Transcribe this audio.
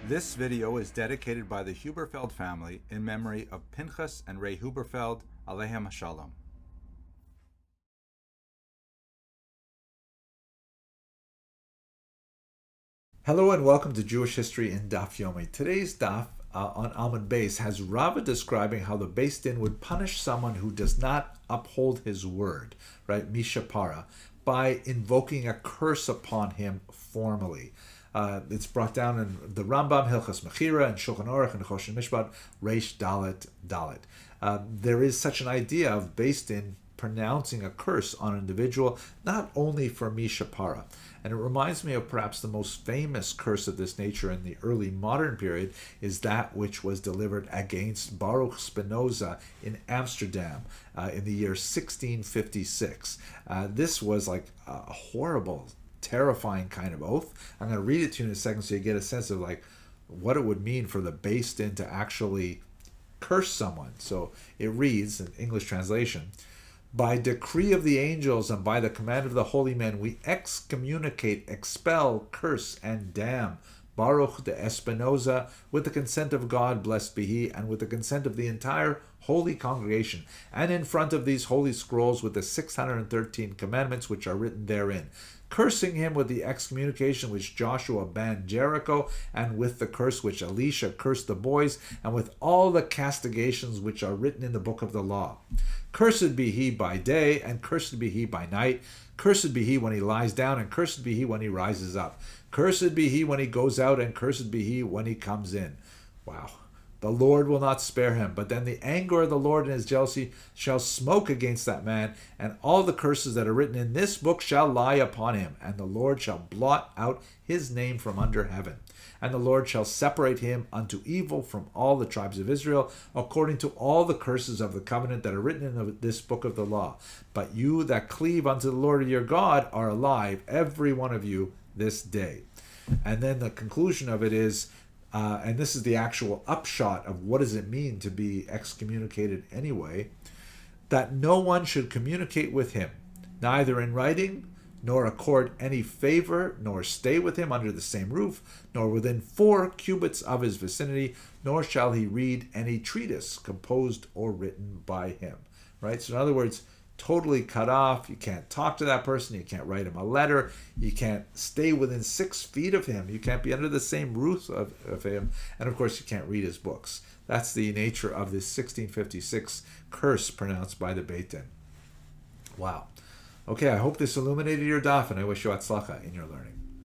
This video is dedicated by the Huberfeld family in memory of Pinchas and Ray Huberfeld, Aleichem Shalom. Hello and welcome to Jewish History in Daf Yomi. Today's Daf on Amud Beis has Rava describing how the Beis Din would punish someone who does not uphold his word, right, Mishapara, by invoking a curse upon him formally. It's brought down in the Rambam, Hilchas Mechira, and Shulchan Aruch, and Choshen Mishpat, Reish Dalet Dalet. There is such an idea of Beis Din pronouncing a curse on an individual, not only for Mishapara. And it reminds me of perhaps the most famous curse of this nature in the early modern period is that which was delivered against Baruch Spinoza in Amsterdam in the year 1656. This was like a horrible, terrifying kind of oath. I'm going to read it to you in a second so you get a sense of like what it would mean for the Beis Din to actually curse someone. So it reads, in English translation, "By decree of the angels and by the command of the holy men, we excommunicate, expel, curse, and damn Baruch de Espinoza with the consent of God, blessed be he, and with the consent of the entire holy congregation, and in front of these holy scrolls with the 613 commandments which are written therein, cursing him with the excommunication which Joshua banned Jericho, and with the curse which Elisha cursed the boys, and with all the castigations which are written in the book of the law. Cursed be he by day, and cursed be he by night. Cursed be he when he lies down, and cursed be he when he rises up. Cursed be he when he goes out, and cursed be he when he comes in." Wow. "The Lord will not spare him, but then the anger of the Lord and his jealousy shall smoke against that man, and all the curses that are written in this book shall lie upon him, and the Lord shall blot out his name from under heaven. And the Lord shall separate him unto evil from all the tribes of Israel, according to all the curses of the covenant that are written in this book of the law. But you that cleave unto the Lord your God are alive, every one of you, this day." And then the conclusion of it is, and this is the actual upshot of what does it mean to be excommunicated anyway, that no one should communicate with him, neither in writing, nor accord any favor, nor stay with him under the same roof, nor within 4 cubits of his vicinity, nor shall he read any treatise composed or written by him. Right? So in other words, totally cut off. You can't talk to that person. You can't write him a letter. You can't stay within 6 feet of him. You can't be under the same roof of him. And of course, you can't read his books. That's the nature of this 1656 curse pronounced by the Beit Din. Wow. Okay, I hope this illuminated your daf, and I wish you atzlacha in your learning.